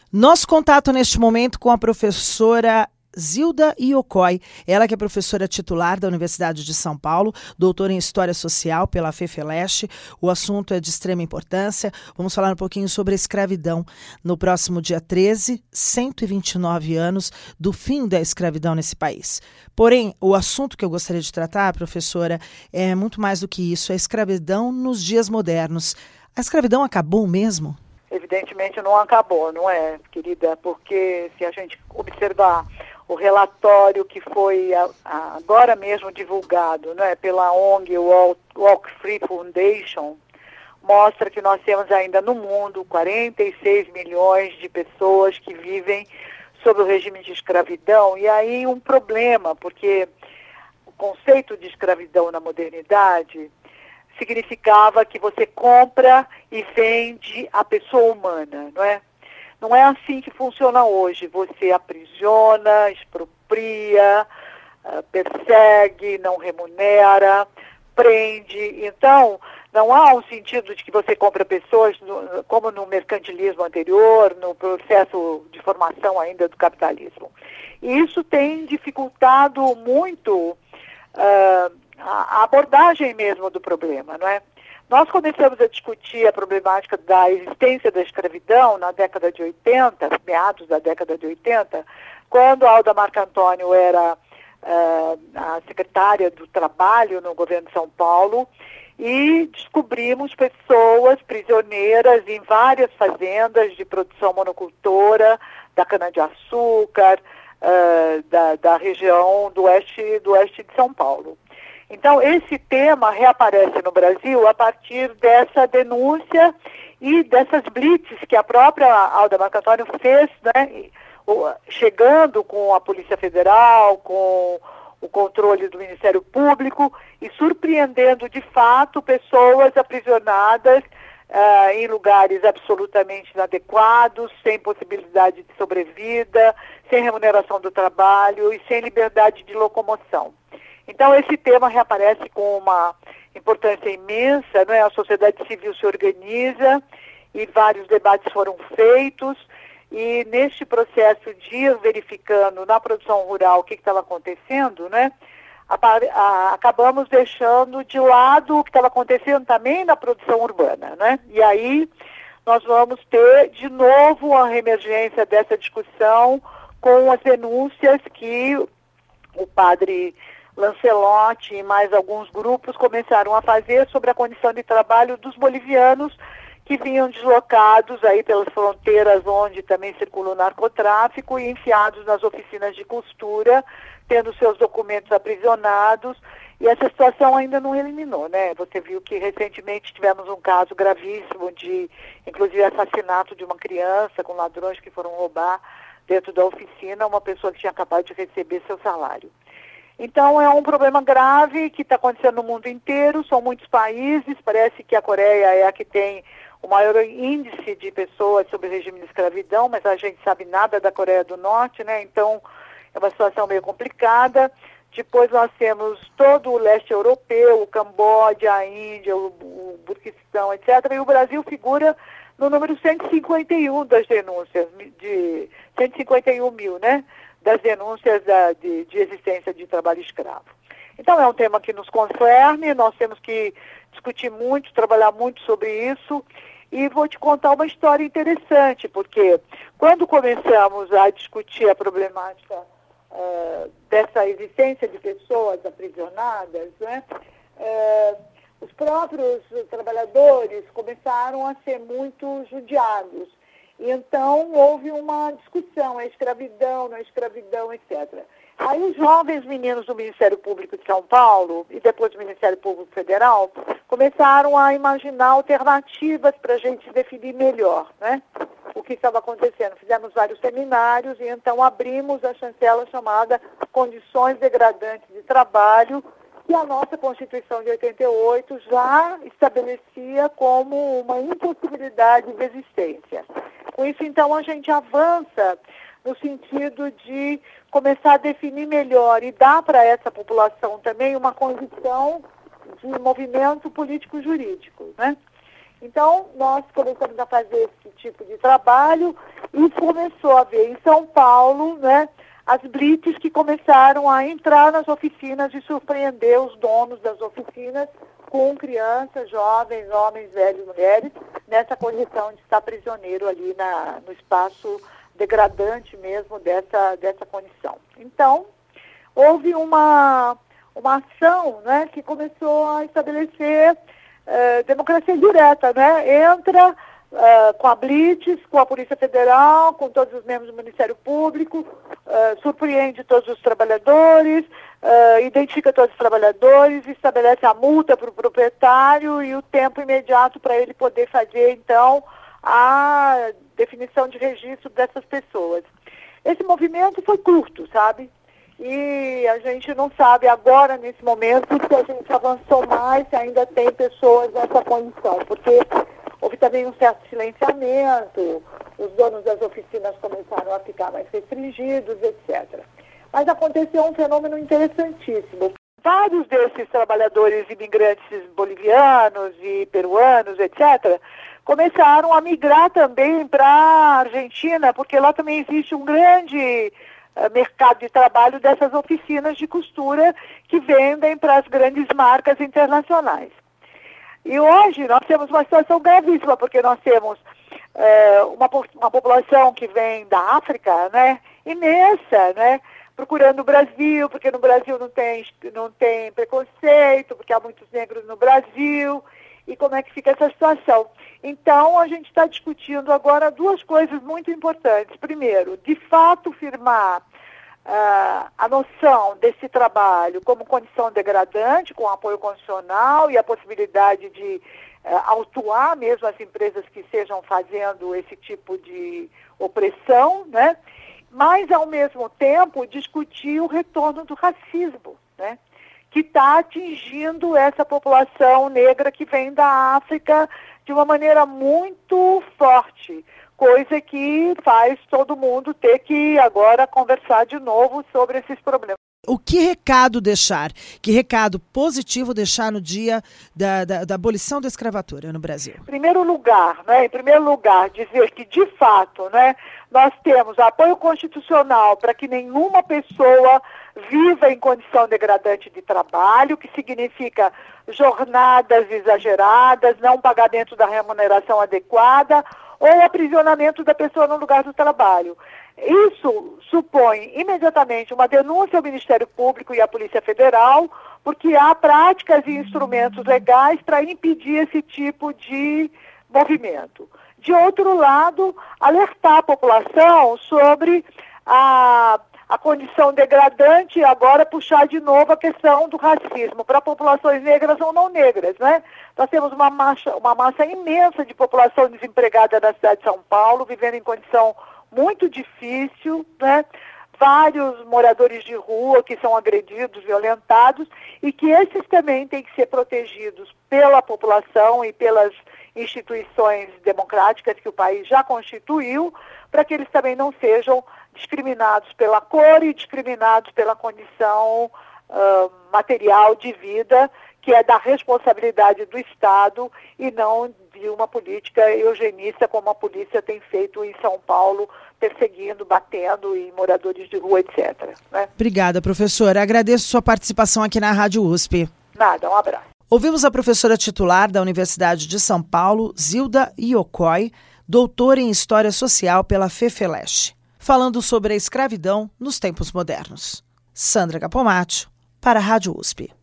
Nosso contato neste momento com a professora Zilda Iocoi, ela que é professora titular da Universidade de São Paulo, doutora em História Social pela FEFELESH. O assunto é de extrema importância. Vamos falar um pouquinho sobre a escravidão. No próximo dia 13, 129 anos do fim da escravidão nesse país. Porém, o assunto que eu gostaria de tratar, professora, é muito mais do que isso, é a escravidão nos dias modernos. A escravidão acabou mesmo? Evidentemente não acabou, não é, querida? Porque se a gente observar o relatório que foi agora mesmo divulgado, não é, pela ONG Walk Free Foundation, mostra que nós temos ainda no mundo 46 milhões de pessoas que vivem sob o regime de escravidão. E aí um problema, porque o conceito de escravidão na modernidade significava que você compra e vende a pessoa humana, não é? Não é assim que funciona hoje. Você aprisiona, expropria, persegue, não remunera, prende. Então, não há um sentido de que você compra pessoas, como no mercantilismo anterior, no processo de formação ainda do capitalismo. E isso tem dificultado muito a abordagem mesmo do problema, não é? Nós começamos a discutir a problemática da existência da escravidão na década de 80, meados da década de 80, quando a Alda Marcantônio era a secretária do Trabalho no governo de São Paulo, e descobrimos pessoas prisioneiras em várias fazendas de produção monocultora, da cana-de-açúcar, da região do oeste de São Paulo. Então, esse tema reaparece no Brasil a partir dessa denúncia e dessas blitzes que a própria Alda Marcantônio fez, né, chegando com a Polícia Federal, com o controle do Ministério Público e surpreendendo, de fato, pessoas aprisionadas em lugares absolutamente inadequados, sem possibilidade de sobrevida, sem remuneração do trabalho e sem liberdade de locomoção. Então, esse tema reaparece com uma importância imensa, não é? A sociedade civil se organiza e vários debates foram feitos, e neste processo de ir verificando na produção rural o que estava acontecendo, né? Acabamos deixando de lado o que estava acontecendo também na produção urbana, né? E aí nós vamos ter de novo a reemergência dessa discussão com as denúncias que o padre Lancelotti e mais alguns grupos começaram a fazer sobre a condição de trabalho dos bolivianos que vinham deslocados aí pelas fronteiras onde também circula o narcotráfico e enfiados nas oficinas de costura, tendo seus documentos aprisionados, e essa situação ainda não eliminou, né? Você viu que recentemente tivemos um caso gravíssimo de, inclusive, assassinato de uma criança com ladrões que foram roubar dentro da oficina uma pessoa que tinha acabado de receber seu salário. Então, é um problema grave que está acontecendo no mundo inteiro, são muitos países, parece que a Coreia é a que tem o maior índice de pessoas sob regime de escravidão, mas a gente sabe nada da Coreia do Norte, né? Então, é uma situação meio complicada. Depois nós temos todo o leste europeu, o Camboja, a Índia, o Burquistão, etc. E o Brasil figura no número 151 das denúncias, de 151 mil, né? Das denúncias de existência de trabalho escravo. Então é um tema que nos concerne, nós temos que discutir muito, trabalhar muito sobre isso, e vou te contar uma história interessante, porque quando começamos a discutir a problemática dessa existência de pessoas aprisionadas, né, os próprios trabalhadores começaram a ser muito judiados. E então houve uma discussão, é escravidão, não é escravidão, etc. Aí os jovens meninos do Ministério Público de São Paulo e depois do Ministério Público Federal começaram a imaginar alternativas para a gente definir melhor, né, o que estava acontecendo. Fizemos vários seminários e então abrimos a chancela chamada Condições Degradantes de Trabalho, que a nossa Constituição de 88 já estabelecia como uma impossibilidade de existência. Com isso, então, a gente avança no sentido de começar a definir melhor e dar para essa população também uma condição de movimento político-jurídico, né? Então, nós começamos a fazer esse tipo de trabalho e começou a haver em São Paulo, né, as blitz que começaram a entrar nas oficinas e surpreender os donos das oficinas com crianças, jovens, homens, velhos, mulheres, nessa condição de estar prisioneiro ali no espaço degradante mesmo dessa condição. Então, houve uma ação, né, que começou a estabelecer democracia direta, né? Entra com a Blitz, com a Polícia Federal, com todos os membros do Ministério Público, surpreende todos os trabalhadores, identifica todos os trabalhadores, estabelece a multa para o proprietário e o tempo imediato para ele poder fazer, então, a definição de registro dessas pessoas. Esse movimento foi curto, sabe? E a gente não sabe agora, nesse momento, se a gente avançou mais, se ainda tem pessoas nessa condição, porque houve também um certo silenciamento, os donos das oficinas começaram a ficar mais restringidos, etc. Mas aconteceu um fenômeno interessantíssimo. Vários desses trabalhadores imigrantes bolivianos e peruanos, etc., começaram a migrar também para a Argentina, porque lá também existe um grande mercado de trabalho dessas oficinas de costura que vendem para as grandes marcas internacionais. E hoje nós temos uma situação gravíssima, porque nós temos uma população que vem da África, né, imensa, né, procurando o Brasil, porque no Brasil não tem preconceito, porque há muitos negros no Brasil, e como é que fica essa situação. Então, a gente está discutindo agora duas coisas muito importantes. Primeiro, de fato, firmar a noção desse trabalho como condição degradante, com apoio constitucional e a possibilidade de autuar mesmo as empresas que estejam fazendo esse tipo de opressão, né? Mas, ao mesmo tempo, discutir o retorno do racismo, né, que está atingindo essa população negra que vem da África de uma maneira muito forte, coisa que faz todo mundo ter que agora conversar de novo sobre esses problemas. O que recado deixar, que recado positivo deixar no dia da abolição da escravatura no Brasil? Em primeiro lugar, dizer que, de fato, né, nós temos apoio constitucional para que nenhuma pessoa viva em condição degradante de trabalho, que significa jornadas exageradas, não pagamento da remuneração adequada ou aprisionamento da pessoa no lugar do trabalho. Isso supõe imediatamente uma denúncia ao Ministério Público e à Polícia Federal, porque há práticas e instrumentos legais para impedir esse tipo de movimento. De outro lado, alertar a população sobre a condição degradante e agora puxar de novo a questão do racismo para populações negras ou não negras, né? Nós temos uma massa imensa de população desempregada na cidade de São Paulo, vivendo em condição muito difícil, né? Vários moradores de rua que são agredidos, violentados, e que esses também têm que ser protegidos pela população e pelas instituições democráticas que o país já constituiu, para que eles também não sejam discriminados pela cor e discriminados pela condição material de vida, que é da responsabilidade do Estado e não de uma política eugenista como a polícia tem feito em São Paulo, perseguindo, batendo em moradores de rua, etc. Né? Obrigada, professora. Agradeço sua participação aqui na Rádio USP. Nada, um abraço. Ouvimos a professora titular da Universidade de São Paulo, Zilda Iocoi, doutora em História Social pela FEFELESH, falando sobre a escravidão nos tempos modernos. Sandra Capomatto, para a Rádio USP.